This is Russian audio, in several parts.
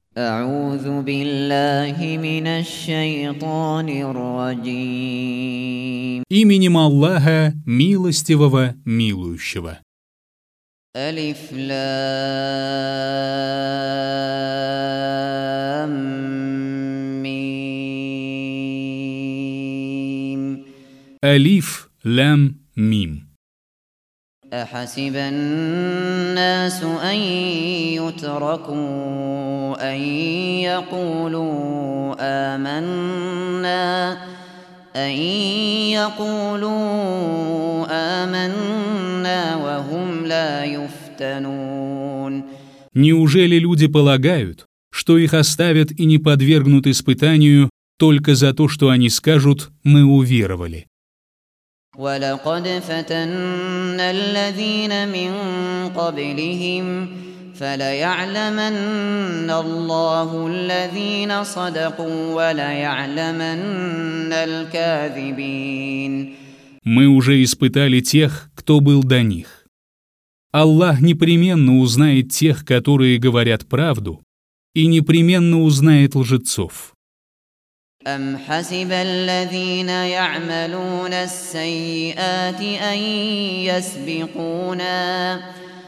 أعوذ بالله من الشيطان الرجيم. Именем Аллаха, милостивого, милующего. ألف لام ميم. Алиф, лям, мим. أحسب الناس أن يتركوا أن يقولوا آمنا وهم لا يفتنون. Неужели люди полагают, что их оставят и не подвергнут испытанию только за то, что они скажут «мы уверовали»? وَلَقَدْ فَتَنَّا الَّذِينَ مِن قَبْلِهِمْ فَلَيَعْلَمَنَّ اللَّهُ الَّذِينَ صَدَقُوا وَلَيَعْلَمَنَّ الْكَاذِبِينَ. Мы уже испытали тех, кто был до них. Аллах непременно узнает тех, которые говорят правду, и непременно узнает лжецов. أَمْ حَسِبَ الَّذِينَ يَعْمَلُونَ السَّيِّئَاتِ أَن يَسْبِقُونَا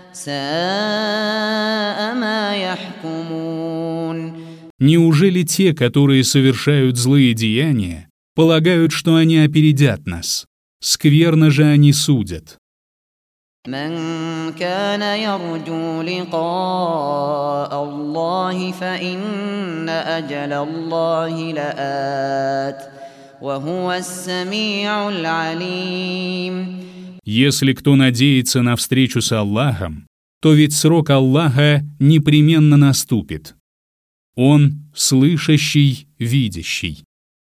سَاءَ مَا يَحْكُمُونَ. Неужели те, которые совершают злые деяния, полагают, что они опередят нас? Скверно же они судят. من كان يرجو لقاء الله فإن أجل الله لآت وهو السميع العليم. Если кто надеется на встречу с Аллахом, то ведь срок Аллаха непременно наступит. Он слышащий, видящий.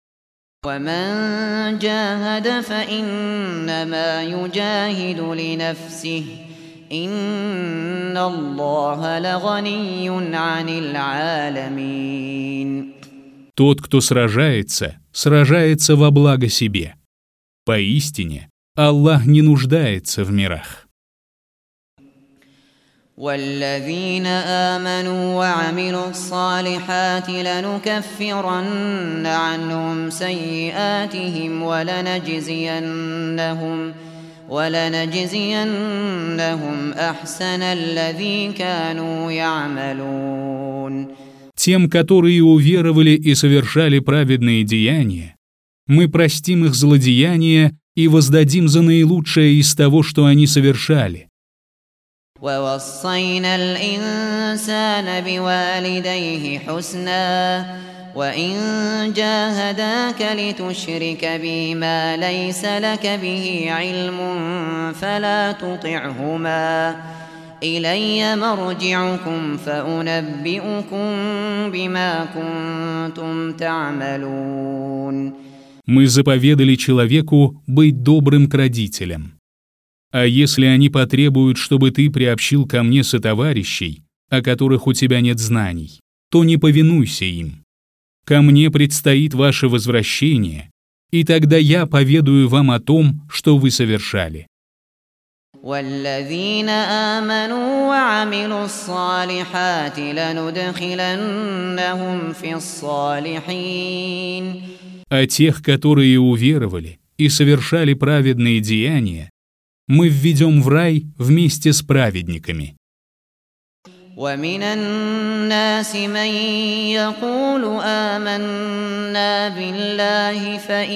ومن جاهد فإنما يجاهد لنفسه إن الله لغني عن العالمين. Тот, кто сражается, сражается во благо себе. Поистине, Аллах не нуждается в мирах. والذين آمنوا وعملوا الصالحات لنكفرن عنهم سيئاتهم ولنجزينهم أحسن الذي كانوا يعملون. Тем, которые уверовали и совершали праведные деяния, мы простим их злодеяния и воздадим за наилучшее из того, что они совершали. ووصينا الإنسان بوالديه حسنا وإن جاهداك لتشرك بي ما ليس لك به علم فلا تطعهما إلي مرجعكم فأنبئكم بما كنتم تعملون. Мы заповедали человеку быть добрым к родителям. А если они потребуют, чтобы ты приобщил ко мне сотоварищей, о которых у тебя нет знаний, то не повинуйся им. Ко мне предстоит ваше возвращение, и тогда я поведаю вам о том, что вы совершали. والذين آمنوا وعملوا الصالحات لندخلنهم في الصالحين. А тех, которые уверовали и совершали праведные деяния, мы введем в рай вместе с праведниками. ومن الناس من يقول آمنا بالله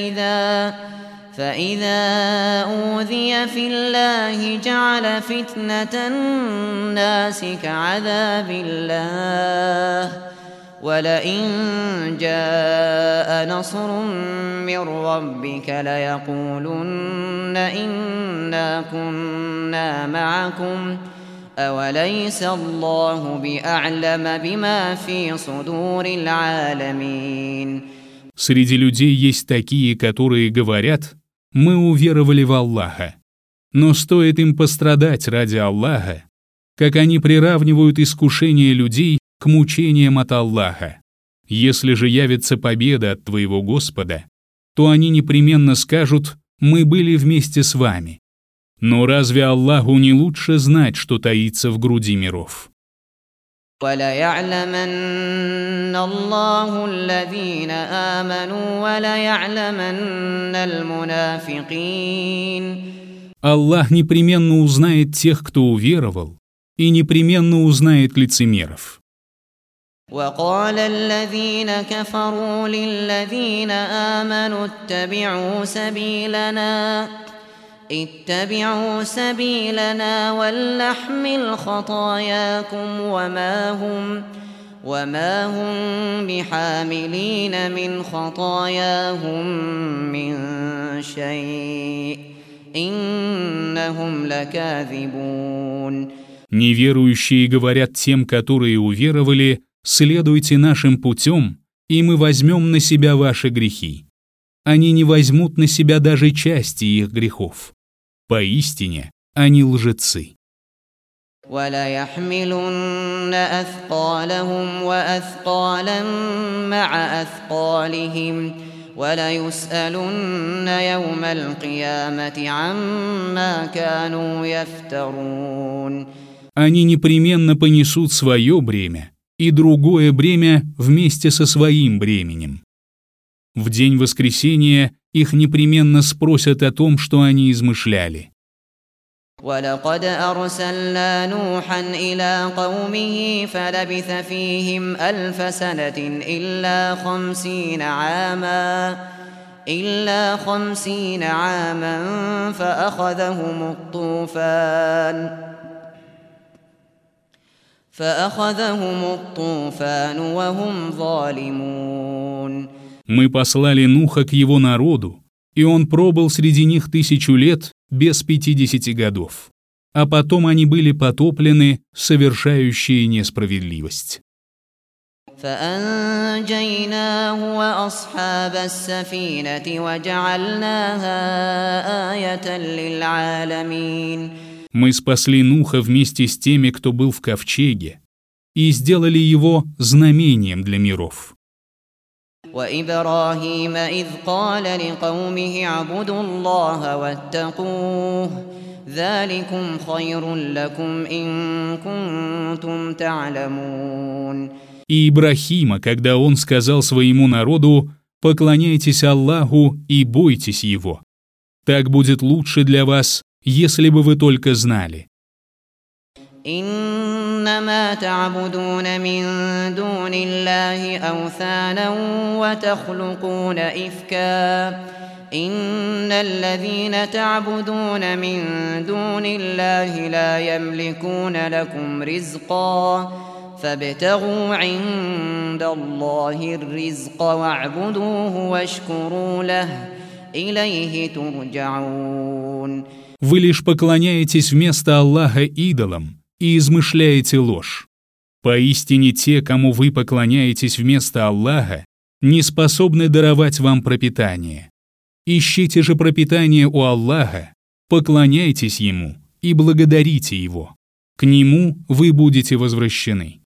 فإذا أوذي في الله جعل فتنة الناس كعذاب الله ولئن جاء نصر من ربك ليقولن إنا كنا معكم أوليس الله بأعلم بما في صدور العالمين. Среди людей есть такие, которые говорят: «Мы уверовали в Аллаха». Но стоит им пострадать ради Аллаха, как они приравнивают искушение людей к мучениям от Аллаха. Если же явится победа от твоего Господа, то они непременно скажут: «Мы были вместе с вами». Но разве Аллаху не лучше знать, что таится в груди миров? وَلَيَعْلَمَنَّ اللَّهُ الَّذِينَ آمَنُوا وَلَيَعْلَمَنَّ الْمُنَافِقِينَ. Аллах непременно узнает тех, кто уверовал, и непременно узнает лицемеров. وَقَالَ الَّذِينَ كَفَرُوا لِلَّذِينَ آمَنُوا اتَّبِعُوا سَبِيلَنَا وَلْنَحْمِلْ خَطَايَاكُمْ وَمَا هم بِحَامِلِينَ مِنْ خَطَايَاهُمْ مِنْ شَيْءٍ إِنَّهُمْ لَكَاذِبُونَ. Неверующие говорят тем, которые уверовали: «Следуйте нашим путем, и мы возьмем на себя ваши грехи». Они не возьмут на себя даже части их грехов. Поистине, они лжецы. وَلَيَحْمِلُنَّ أَثْقَالَهُمْ وَأَثْقَالًا مَعَ أَثْقَالِهِمْ وَلَيُسْأَلُنَّ يَوْمَ الْقِيَامَةِ عَمَّا كَانُوا يَفْتَرُونَ. Они непременно понесут свое бремя и другое бремя вместе со своим бременем. В день воскресения их непременно спросят о том, что они измышляли. وَلَقَدْ أَرْسَلْنَا نُوحًا إِلَىٰ قَوْمِهِ فَلَبِثَ فِيهِمْ أَلْفَ سَنَةٍ إِلَّا 50 عَامًا فَأَخَذَهُمُ الطُّوفَانُ وَهُمْ ظَالِمُونَ. Мы послали Нуха к его народу, и он пробыл среди них 1000 лет без 50 годов. А потом они были потоплены, совершающие несправедливость. فَأَنجَيْنَاهُ وَأَصْحَابَ السَّفِينَةِ وَجَعَلْنَاهَا آيَةً لِّلْعَالَمِينَ. Мы спасли Нуха вместе с теми, кто был в ковчеге, и сделали его знамением для миров. وَإِبْرَاهِيمَ إِذْ قَالَ لِقَوْمِهِ اعْبُدُوا اللَّهَ وَاتَّقُوهُ ذَلِكُمْ خَيْرٌ لَكُمْ إِن كُنتُمْ تَعْلَمُونَ. И Ибрахима, когда он сказал своему народу: «Поклоняйтесь Аллаху и бойтесь Его. Так будет лучше для вас, если бы вы только знали». إنما تعبدون من دون الله أوثانا وتخلقون إفكا إن الذين تعبدون من دون الله لا يملكون لكم رزقا فابتغوا عند الله الرزق واعبدوه واشكروا له إليه ترجعون. Вы лишь поклоняетесь вместо Аллаха идолам и измышляете ложь. Поистине те, кому вы поклоняетесь вместо Аллаха, не способны даровать вам пропитание. Ищите же пропитание у Аллаха, поклоняйтесь Ему и благодарите Его. К Нему вы будете возвращены.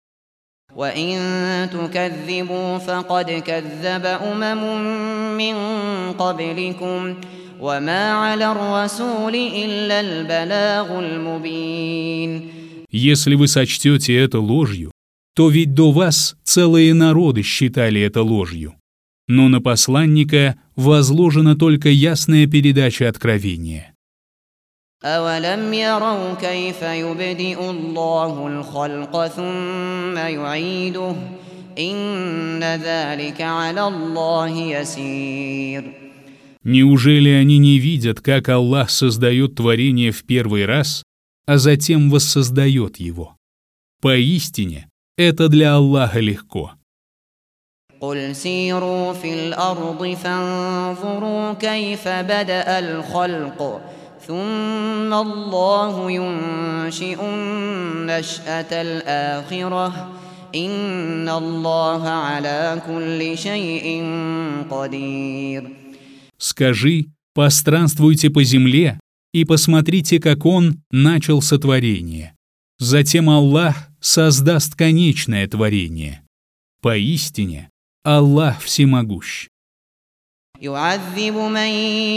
وَإِن تُكَذِّبُوا فَقَدْ كَذَّبَ مِن قَبْلِكُمْ وَمَا عَلَى الرَّسُولِ إِلَّا الْبَلَاغُ الْمُبِينُ. Если вы сочтете это ложью, то ведь до вас целые народы считали это ложью. Но на посланника возложена только ясная передача откровения. أَوَلَمْ يَرَوْا كَيْفَ يُبْدِئُ اللَّهُ الْخَلْقَ ثُمَّ يُعِيدُهُ إِنَّ ذَلِكَ عَلَى اللَّهِ يَسِيرٌ. Неужели они не видят, как Аллах создает творение в первый раз, а затем воссоздает его? Поистине, это для Аллаха легко. قُلْ سِيرُوا فِي الْأَرْضِ فَانظُرُوا كَيْفَ بَدَأَ الْخَلْقَ ثُمَّ اللَّهُ يُنشِئُ النَّشْأَةَ الْآخِرَةَ إِنَّ اللَّهَ عَلَى كُلِّ شَيْءٍ قَدِيرٌ. Скажи: постранствуйте по земле и посмотрите, как Он начал сотворение. Затем Аллах создаст конечное творение. Поистине, Аллах всемогущ. يعذب من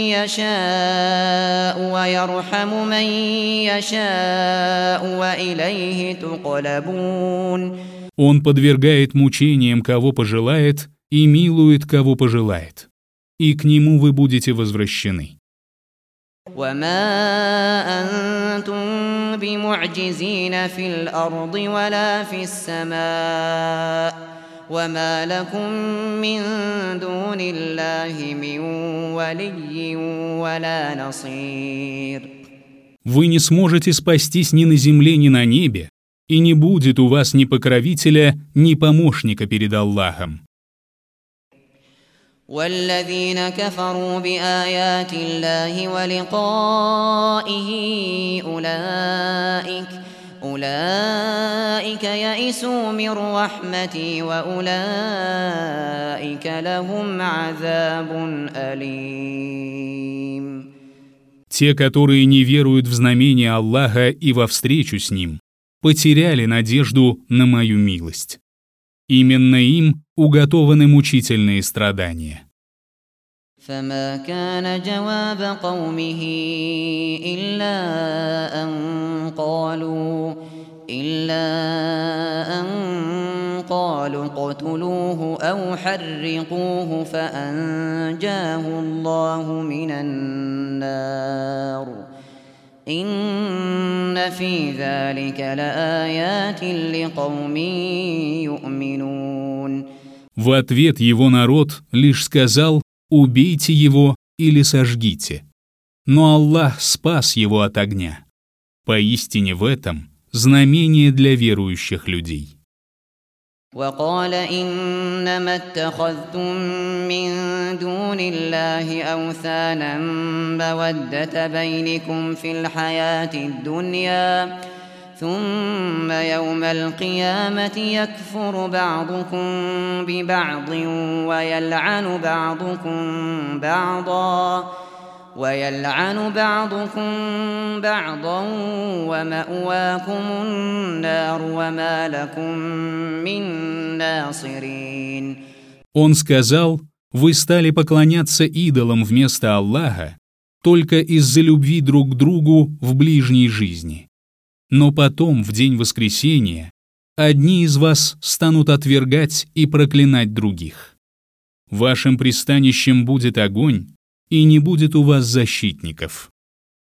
يشاء ويرحم من يشاء وإليه تقلبون. Он подвергает мучениям, кого пожелает, и милует, кого пожелает. И к нему вы будете возвращены. وما أنتم بمعجزين في الأرض ولا في السماء وما لكم من دون الله من ولي ولا نصير. Вы не сможете спастись ни на земле, ни на небе, и не будет у вас ни покровителя, ни помощника перед Аллахом. والذين كفروا بآيات الله ولقائه أولئك يئسوا من رحمتي وأولئك لهم عذاب أليم. Те, которые не веруют в знамения Аллаха и во встречу с Ним, потеряли надежду на мою милость. Именно им уготованы мучительные страдания. فما كان جواب قومه إلا أن قالوا اقتلوه أو حرقوه فأنجاه الله من النار إن في ذلك لآيات لقوم يؤمنون. В ответ его народ лишь сказал: «Убейте его или сожгите». Но Аллах спас его от огня. Поистине в этом знамение для верующих людей. وقال إنما اتخذتم من دون الله أوثانا مودة بينكم في الحياة الدنيا ثم يوم القيامة يكفر بعضكم ببعض ويلعن بعضكم بعضا ومأواكم النار وما لكم من ناصرين. Он сказал: «Вы стали поклоняться идолам вместо Аллаха только из-за любви друг к другу в ближней жизни. Но потом, в день воскресения, одни из вас станут отвергать и проклинать других. Вашим пристанищем будет огонь, и не будет у вас защитников».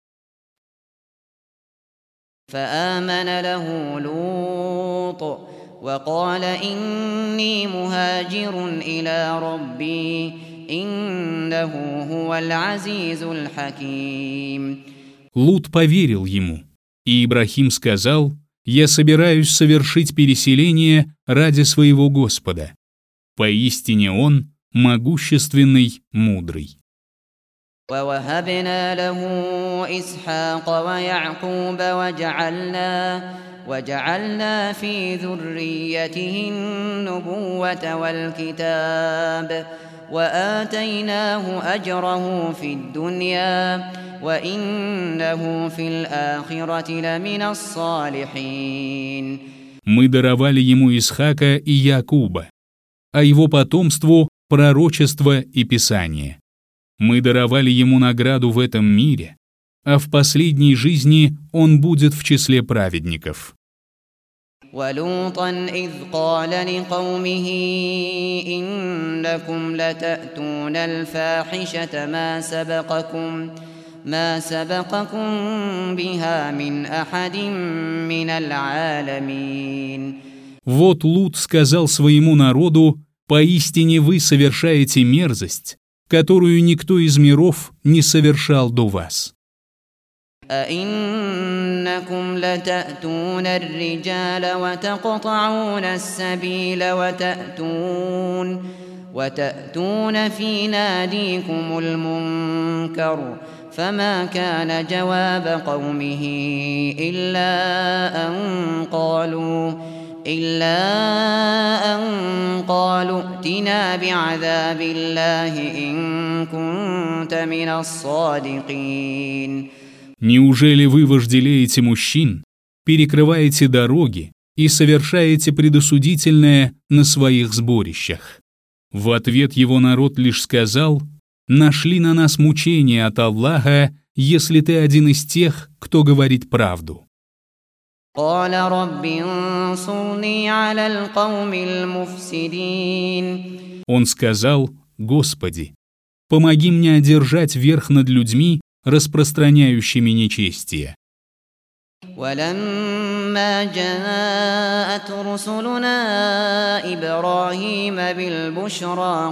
فآمن له لوط وقال إني مهاجر إلى ربي إنه هو العزيز الحكيم. Лут поверил ему, и Ибрахим сказал: «Я собираюсь совершить переселение ради своего Господа. Поистине Он могущественный, мудрый». ووهبنا له إسحاق ويعقوب وجعلنا في ذريته النبوة والكتاب وآتيناه أجره في الدنيا وإنه في الآخرة لمن الصالحين. Мы даровали ему Исхака и Якуба, а его потомству — пророчество и Писание. Мы даровали ему награду в этом мире, а в последней жизни он будет в числе праведников. وَلُوطًا إِذْ قَالَ لِقَوْمِهِ إِنَّكُمْ لَتَأْتُونَ الْفَاحِشَةَ ما سبقكم بها من أحد من العالمين. Вот Лут сказал своему народу: «Поистине вы совершаете мерзость, которую никто из миров не совершал до вас». أَإِنَّكُمْ لَتَأْتُونَ الرِّجَالَ وَتَقْطَعُونَ السَّبِيلَ وتأتون في ناديكم المنكر فما كان جواب قومه إلا أن قالوا ائتنا بعذاب الله إن كنت من الصادقين. Неужели вы вожделеете мужчин, перекрываете дороги и совершаете предосудительное на своих сборищах? В ответ его народ лишь сказал: нашли на нас мучения от Аллаха, если ты один из тех, кто говорит правду». قال رب انصرني على القوم المفسدين. Он сказал: «Господи, помоги мне одержать верх над людьми, распространяющими нечестие». ولما جاءت رسلنا إبراهيم بالبشرى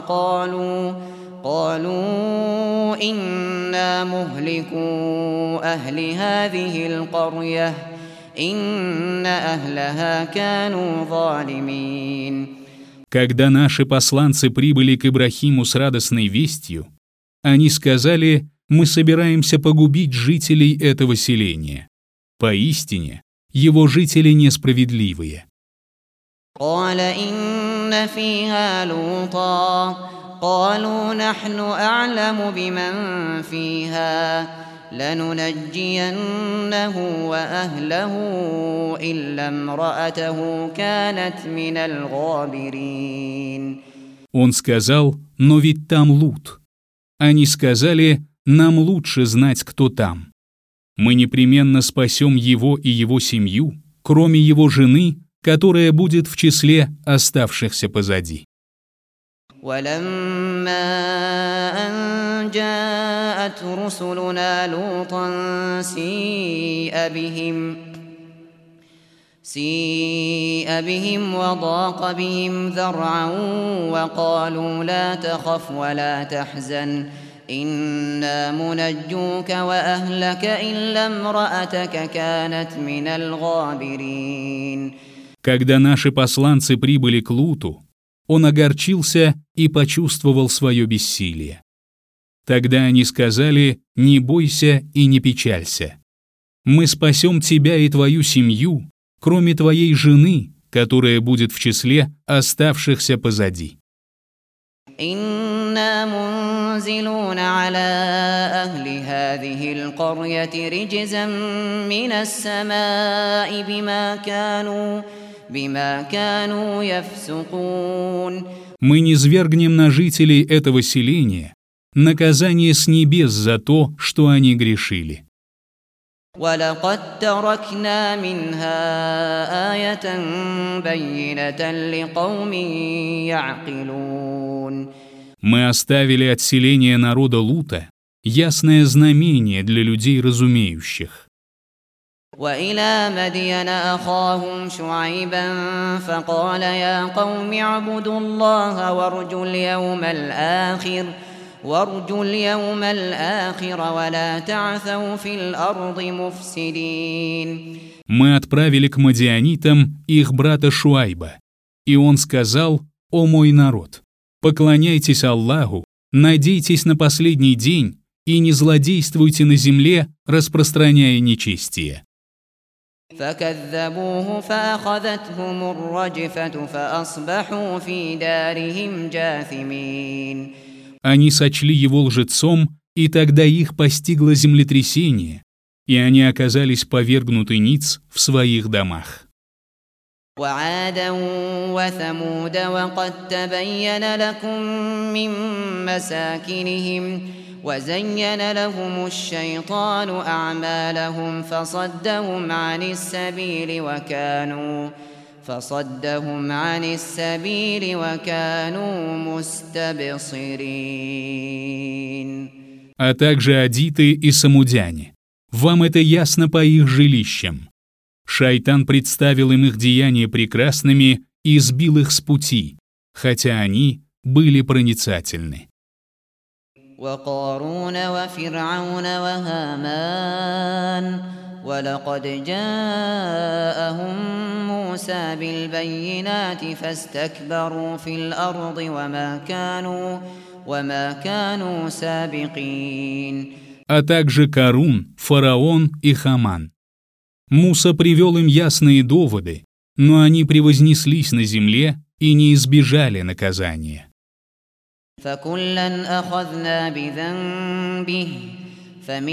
قالوا إنا مهلكو أهل هذه القرية إن أهلها كانوا ظالمين. Когда наши посланцы прибыли к Ибрахиму с радостной вестью, они сказали: «Мы собираемся погубить жителей этого селения. Поистине, его жители несправедливые». قال إن فيها لوطا قالوا نحن أعلم بمن فيها لننجينه وأهله إلا امرأته كانت من الغابرين. Он сказал: «Но ведь там Лут». Они сказали: «Нам лучше знать, кто там. Мы непременно спасем его и его семью, кроме его жены, которая будет в числе оставшихся позади». ولما أن جاءت رسلنا لوطا سيء بهم وضاق بهم ذرعا وقالوا لا تخف ولا تحزن إنا منجوك وأهلك إلا امرأتك كانت من الغابرين. Когда наши посланцы прибыли к Луту, он огорчился и почувствовал свое бессилие. Тогда они сказали: «Не бойся и не печалься. Мы спасем тебя и твою семью, кроме твоей жены, которая будет в числе оставшихся позади». إنا منزلون على أهل هذه القرية رجزا من السماء بما كانوا يفسقون. Мы низвергнем на жителей этого селения наказание с небес за то, что они грешили. ولقد تركنا منها آية بينة لقوم يعقلون. Мы оставили от селения народа Лута ясное знамение для людей разумеющих. وإلى مدين أخاهم شعيبا فقال يا قوم اعبدوا الله وارجوا اليوم الآخر ولا تعثوا في الأرض مفسدين. Мы отправили к мадианитам их брата Шуайба, и он сказал: «О мой народ, поклоняйтесь Аллаху, надейтесь на последний день и не злодействуйте на земле, распространяя нечестие». فكذبوه فأخذتهم الرجفة فأصبحوا في دارهم جاثمين. Они сочли его лжецом, и тогда их постигло землетрясение, и они оказались повергнуты ниц в своих домах. وعادا وثمود وقد تبين لكم من مساكنهم وزين لهم الشيطان أعمالهم فصدهم عن السبيل وكانوا مستبصرين. А также адиты и самудяне. Вам это ясно по их жилищам. Шайтан представил им их деяния прекрасными и сбил их с пути, хотя они были проницательны. وقارون وفرعون وهامان ولقد جاءهم موسى بالبينات فاستكبروا في الأرض وما كانوا سابقين. А также Карун, фараон и Хаман. Муса привел им ясные доводы, но они превознеслись на земле и не избежали наказания. فكلا أخذنا بذنبه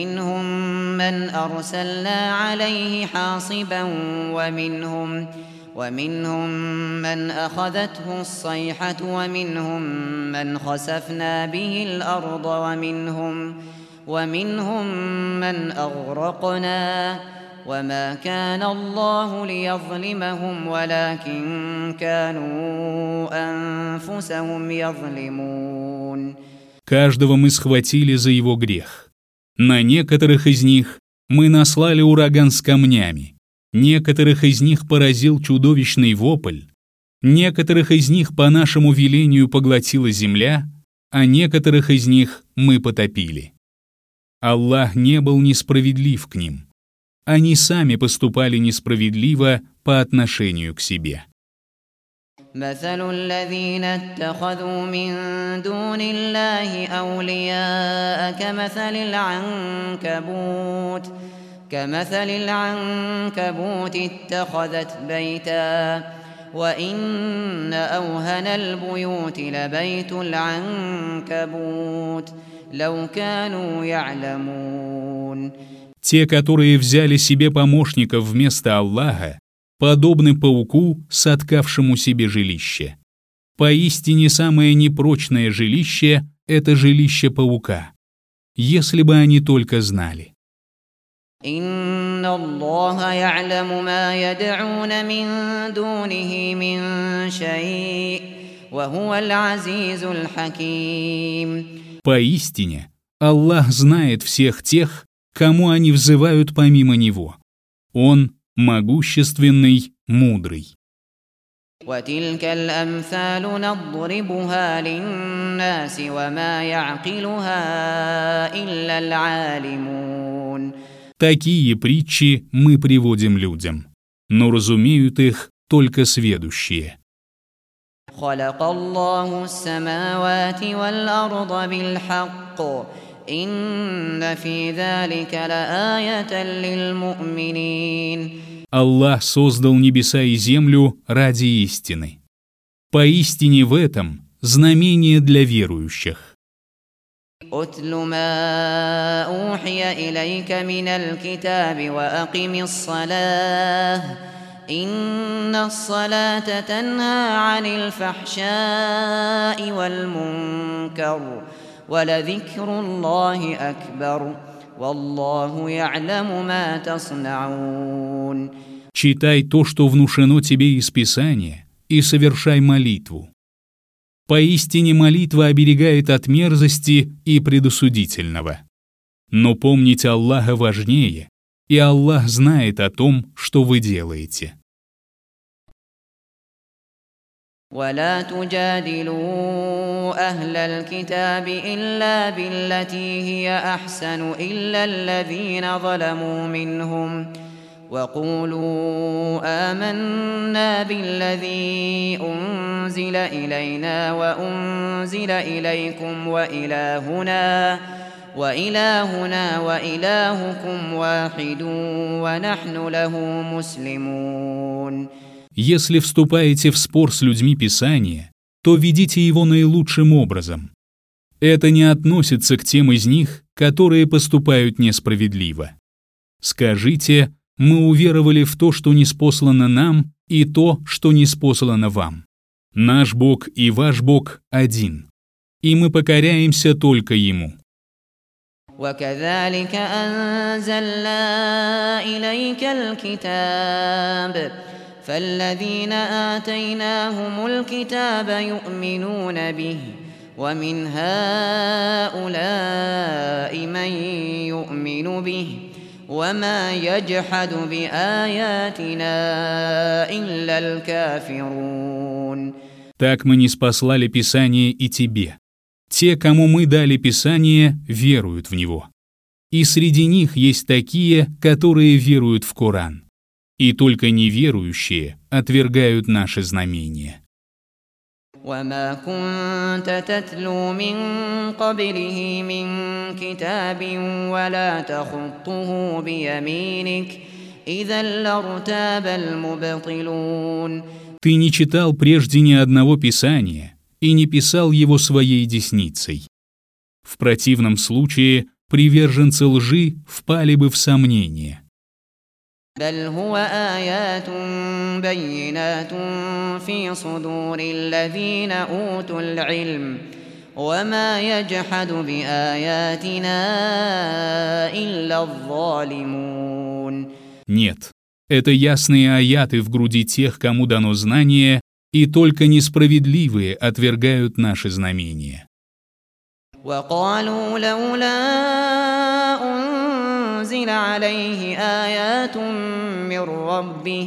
فمنهم من أرسلنا عليه حاصبا ومنهم من أخذته الصيحة ومنهم من خسفنا به الأرض ومنهم من أغرقنا وما كان الله ليظلمهم ولكن كانوا أنفسهم يظلمون. Каждого мы схватили за его грех. На некоторых из них мы наслали ураган с камнями, некоторых из них поразил чудовищный вопль, некоторых из них по нашему велению поглотила земля, а некоторых из них мы потопили. Аллах не был несправедлив к ним. Они сами поступали несправедливо по отношению к себе. مثل الذين اتخذوا من دون الله أولياء كمثل العنكبوت اتخذت بيتا وإن أوهن البيوت لبيت العنكبوت لو كانوا يعلمون. Те, которые взяли себе помощников вместо Аллаха, подобны пауку, соткавшему себе жилище. Поистине самое непрочное жилище — это жилище паука, если бы они только знали. إن الله يعلم ما يدعون من دونه من شيء وهو العزيز الحكيم. Поистине, Аллах знает всех тех, кому они взывают помимо Него. Он могущественный, мудрый. وتلك الأمثال نضربها للناس وما يعقلها إلا العالمون. Такие притчи мы приводим людям, но разумеют их только сведущие. خلق الله السماوات والأرض بالحق إن في ذلك لآية للمؤمنين. Аллах создал небеса и землю ради истины. Поистине в этом знамение для верующих. أتل ما أوحي إليك من الكتاب وأقم الصلاة إن الصلاة تنهى عن الفحشاء والمنكر ولذكر الله أكبر والله يعلم ما تصنعون. Читай то, что внушено тебе из Писания, и совершай молитву. Поистине молитва оберегает от мерзости и предосудительного. Но помнить Аллаха важнее, и Аллах знает о том, что вы делаете. ولا تجادلوا أهل الكتاب إلا بالتي هي أحسن إلا الذين ظلموا منهم وقولوا آمنا بالذي أنزل إلينا وأنزل إليكم وإلهنا وإلهكم واحد ونحن له مسلمون. Если вступаете в спор с людьми Писания, то ведите его наилучшим образом. Это не относится к тем из них, которые поступают несправедливо. Скажите: мы уверовали в то, что ниспослано нам, и то, что ниспослано вам. Наш Бог и ваш Бог один, и мы покоряемся только Ему. وكذلك أنزلنا إليك الكتاب فالذين آتيناهم الكتاب يؤمنون به ومن هؤلاء من يؤمن به وما يجحد بآياتنا إلا الكافرون. Так мы ниспослали Писание и тебе. Те, кому мы дали Писание, веруют в него. И среди них есть такие, которые веруют в Коран. И только неверующие отвергают наши знамения. وما كنت تتلو من قبله من كتاب ولا تخطه بيمينك إذا لارتاب المبطلون. Ты не читал прежде ни одного Писания и не писал его своей десницей. В противном случае приверженцы лжи впали бы в сомнение. بل هو آيات بينات في صدور الذين أوتوا العلم وما يجحد بآياتنا إلا الظالمون. Нет, это ясные аяты в груди тех, кому дано знание, и только несправедливые отвергают наши знамения. وقالوا لولا أنزل عليه آيات من ربه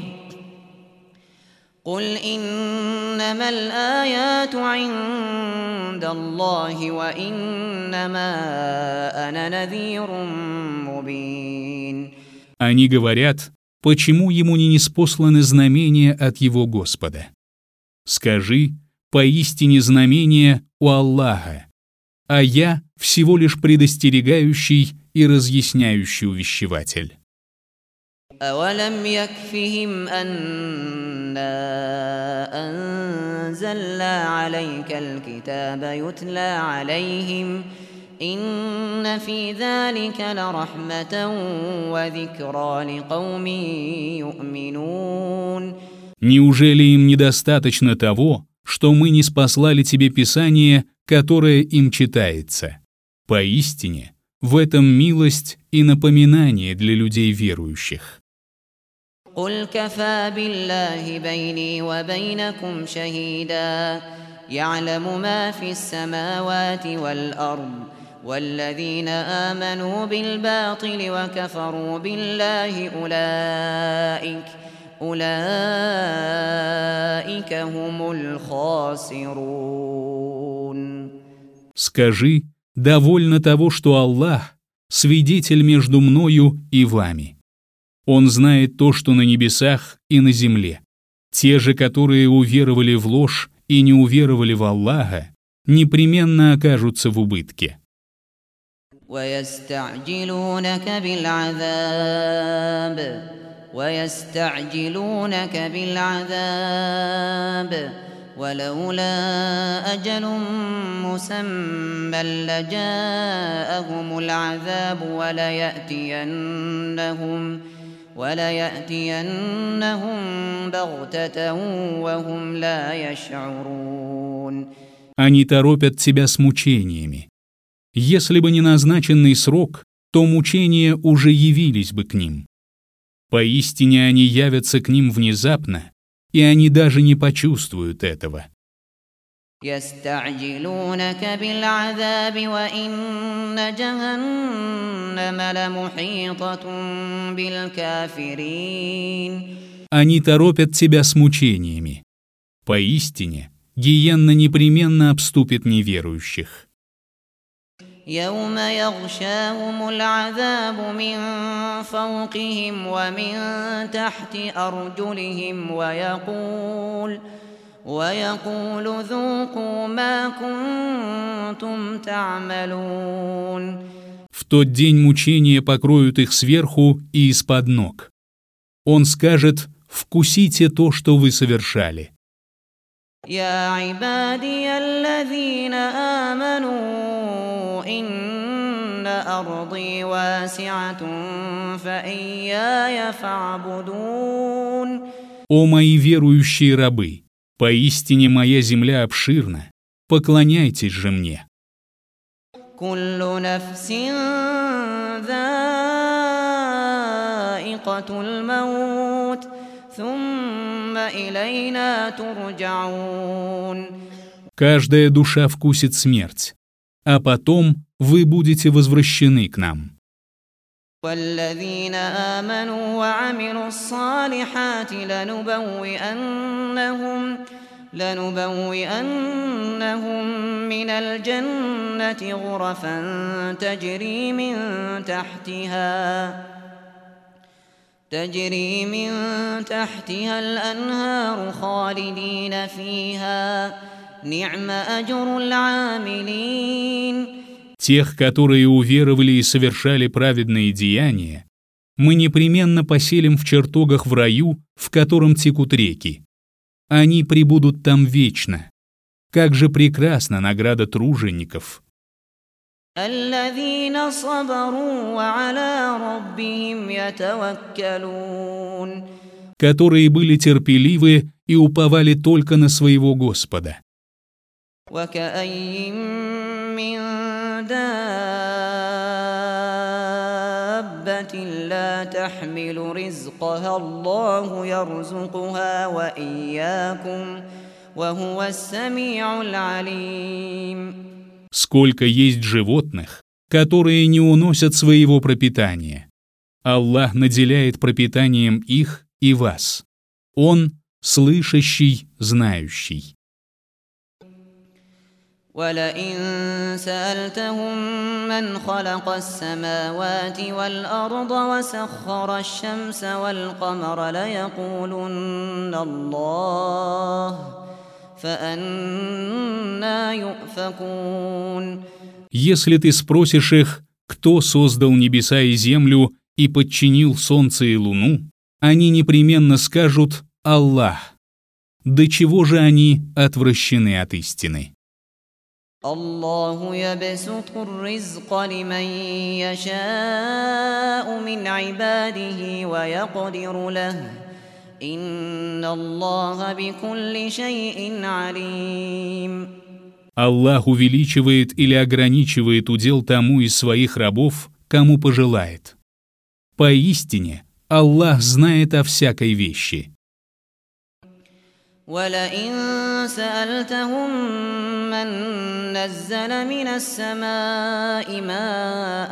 قل إنما الآيات عند الله وإنما أنا نذير مبين. Они говорят, почему ему не ниспосланы знамения от его Господа? Скажи, поистине знамения у Аллаха, а я всего лишь предостерегающий и разъясняющий увещеватель. أولم يكفهم أنا أنزلنا عليك الكتاب يتلى عليهم إن في ذلك لرحمة وذكرى لقوم يؤمنون. Неужели им недостаточно того, что мы ниспослали тебе Писание, которое им читается? Поистине, в этом милость и напоминание для людей верующих. قل كفى بالله بيني وبينكم شهيدا يعلم ما في السماوات والأرض والذين آمنوا بالباطل وكفروا بالله أولئك هم الخاسرون. Скажи, довольно того, что Аллах — свидетель между мною и вами. Он знает то, что на небесах и на земле. Те же, которые уверовали в ложь и не уверовали в Аллаха, непременно окажутся в убытке. ويستعجلونك بالعذاب ولولا أجل مسمى لجاءهم العذاب وليأتينهم بغتة وهم لا يشعرون. Они торопят тебя с мучениями. Если бы не назначенный срок, то мучения уже явились бы к ним. Поистине они явятся к ним внезапно, и они даже не почувствуют этого. يستعجلونك بالعذاب وإن جهنم لمحيطة بالكافرين. Они торопят тебя с мучениями. Поистине, гиенна непременно обступит неверующих. يوم يغشاهم العذاب من فوقهم ومن تحت أرجلهم ويقول ذوقوا ما كنتم تعملون. В тот день мучения покроют их сверху и из-под ног. Он скажет: «Вкусите то, что вы совершали». يا عبادي الذين آمنوا إن أرضي واسعة فإياي فاعبدون. О мои верующие рабы, поистине моя земля обширна, поклоняйтесь же мне. كل نفس ذائقة الموت ثم إلينا ترجعون. Каждая душа вкусит смерть, а потом вы будете возвращены к нам. والذين آمنوا وعملوا الصالحات لنبوئنهم من الجنة غرفا تجري من تحتها الأنهار خالدين فيها نعم أجر العاملين. Тех, которые уверовали и совершали праведные деяния, мы непременно поселим в чертогах в раю, в котором текут реки. Они пребудут там вечно. Как же прекрасна награда тружеников! الذين صبروا وعلى ربهم يتوكلون. Которые были терпеливы и уповали только на своего Господа. وكأين من دابة لا تحمل رزقها الله يرزقها وإياكم وهو السميع العليم. Сколько есть животных, которые не уносят своего пропитания. Аллах наделяет пропитанием их и вас. Он слышащий, знающий. وَلَئِن سَأَلْتَهُم مَّنْ خَلَقَ السَّمَاوَاتِ وَالْأَرْضَ وَسَخَّرَ الشَّمْسَ وَالْقَمَرَ لَيَقُولُنَّ اللَّهُ فَأَنَّىٰ يُؤْفَكُونَ. Если ты спросишь их, кто создал небеса и землю и подчинил солнце и луну, они непременно скажут «Аллах». До чего же они отвращены от истины? الله يبسط الرزق لمن يشاء من عباده ويقدر له إن الله بكل شيء عليم. Аллах увеличивает или ограничивает удел тому из своих рабов, кому пожелает. Поистине, Аллах знает о всякой вещи. وَلَئِن سَأَلْتَهُم مَّن نَّزَّلَ مِنَ السَّمَاءِ مَاءً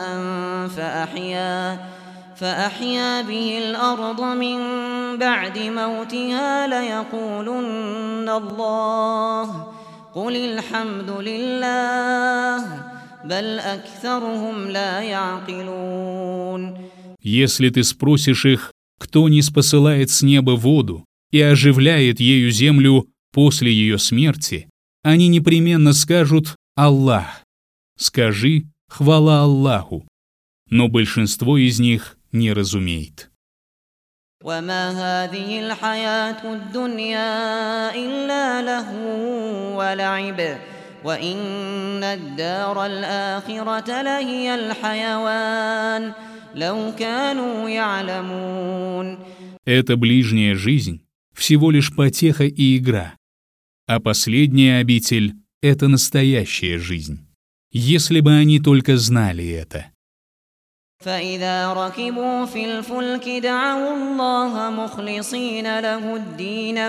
فَأَحْيَا بِهِ الْأَرْضَ مِن بَعْدِ مَوْتِهَا لَيَقُولُنَّ اللَّهُ قُلِ الْحَمْدُ لِلَّهِ بَلْ أَكْثَرُهُمْ لَا يَعْقِلُونَ. Если ты спросишь их, кто ниспосылает с неба воду и оживляет ею землю после ее смерти, они непременно скажут «Аллах». Скажи «Хвала Аллаху». Но большинство из них не разумеет. وَمَا هَٰذِهِ الْحَيَاةُ الدُّنْيَا إِلَّا لَهْوٌ وَلَعِبٌ وَإِنَّ الدَّارَ الْآخِرَةَ لَهِيَ الْحَيَوَانُ لَوْ كَانُوا يَعْلَمُونَ. Эта ближняя жизнь всего лишь потеха и игра, а последняя обитель — это настоящая жизнь, если бы они только знали это. فَإِذَا رَكِبُوا فِي الْفُلْكِ دَعَوُا اللَّهَ مُخْلِصِينَ لَهُ الدِّينَ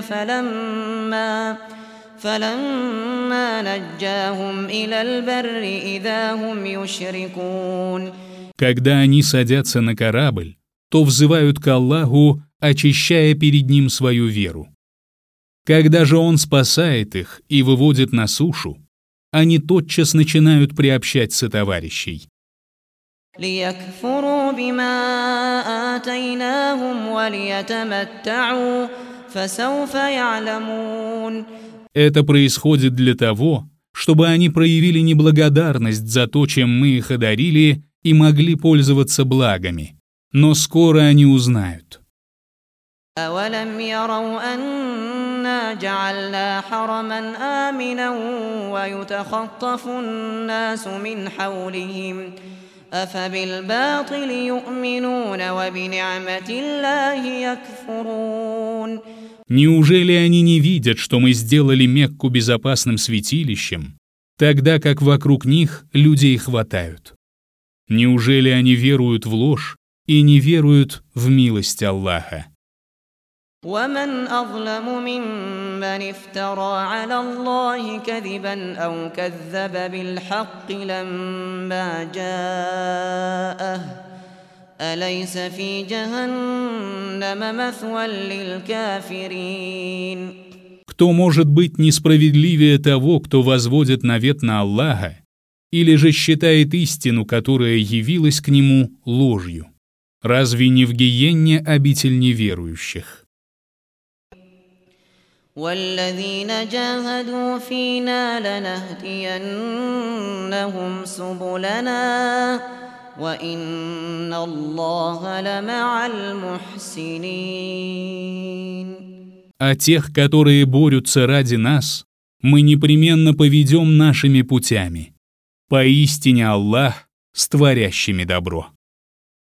فَلَمَّا نَجَّاهُمْ إِلَى الْبَرِّ إِذَا هُمْ يُشْرِكُونَ. Когда они садятся на корабль, то взывают к Аллаху, очищая перед Ним свою веру. Когда же Он спасает их и выводит на сушу, они тотчас начинают приобщать сотоварищей. لِيَكْفُرُوا بِمَا آتَيْنَاهُمْ وَلِيَتَمَتَّعُوا فَسَوْفَ يَعْلَمُونَ. Это происходит для того, чтобы они проявили неблагодарность за то, чем мы их одарили, и могли пользоваться благами. Но скоро они узнают. أَوَلَمْ يَرَوْا أَنَّا جَعَلْنَا حَرَمًا آمِنًا وَيُتَخَطَّفُ النَّاسُ مِنْ حَوْلِهِمْ أَفَبِالْبَاطِلِ يُؤْمِنُونَ وَبِنِعْمَةِ اللَّهِ يَكْفُرُونَ. Неужели они не видят, что мы сделали Мекку безопасным святилищем, тогда как вокруг них людей хватают? Неужели они веруют в ложь и не веруют в милость Аллаха? وَمَنْ أَظْلَمُ مِمَّنِ افْتَرَىٰ عَلَى اللَّهِ كَذِبًا أَوْ كَذَّبَ بِالْحَقِّ لَمَّا جَاءَهُ أَلَيْسَ فِي جَهَنَّمَ مَثْوًى لِلْكَافِرِينَ. Кто может быть несправедливее того, кто возводит навет на Аллаха, или же считает истину, которая явилась к нему, ложью? Разве не в гиенне обитель неверующих? وَالَّذِينَ جَاهَدُوا فِينَا لَنَهْدِيَنَّهُمْ سُبُلَنَا وَإِنَّ اللَّهَ لَمَعَ الْمُحْسِنِينَ. А тех, которые борются ради нас, мы непременно поведем нашими путями. Поистине Аллах с творящими добро.